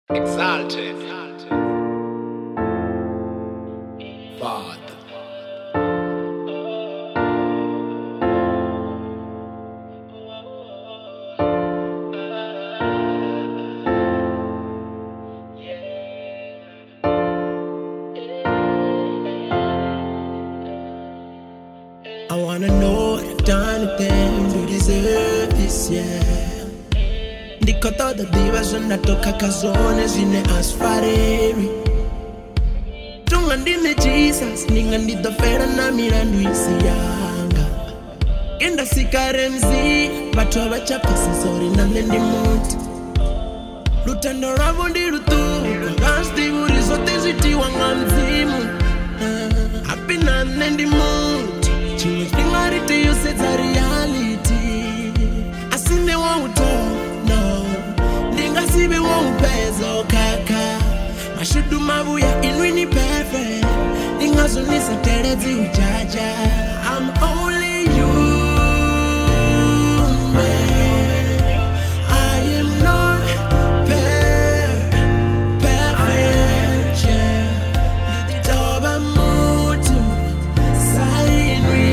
Exalted. Father. I wanna know what I've done to them to deserve this, yeah. Ndiko toda divas natoka kazone zine asfareri. Tunga ndine Jesus, ninga ndidofera na mirandu isi yanga. Kenda sikare mzi, batu abachapasi zori na nendi muti. Lutendo ravo ndi lutuka, gasti buri zote ziti wanga mzimu. Happy na nendi muti, chinwe fingarite yose za reality. Asine wa utoka, no, ndinga sibe wa upezo kaka. Mashudu mabuya inwini perfect, ndinga zunisa terezi ujaja. I'm only human, I am not perfect, yeah. Toba mutu, sainwi,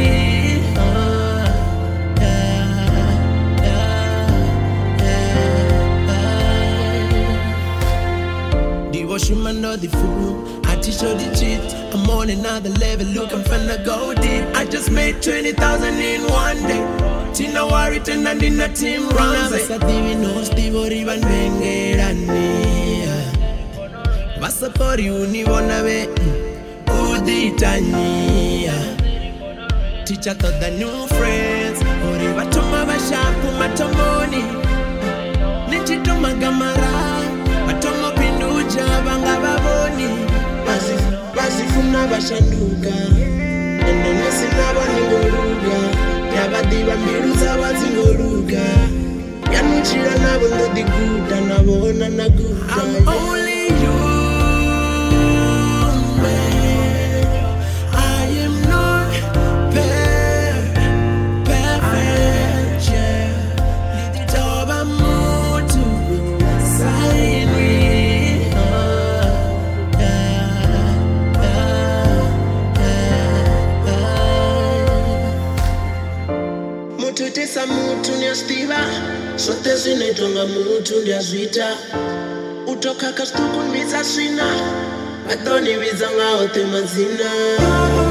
Devotion man know the fool, I teach you the cheat. I'm on another level, look I'm finna go deep. I just made 20,000 in one day. Tina worry tena nina team runs. Basa TV knows Tivo riban vengerani. Basa pori univona ve uditani. Teacher taught the new friends. Ori batoma bashapu matomoni. Nichitoma gamara. Batongo pinduja banga baboni. Basifuna bashanduka. Nene sinaba ningoruga. Yabadiba miruza bazingoluga. Yanuchira nabo ndodiguda nabona naguda. I'm only human, I am not perfect, yeah. Toba mutu, sainwi, mutu tesa mutu niastiva. Sote zinetonga mutu ndiazvita. Utoka kastuku nviza svina. Adoni vizanga ote mazina.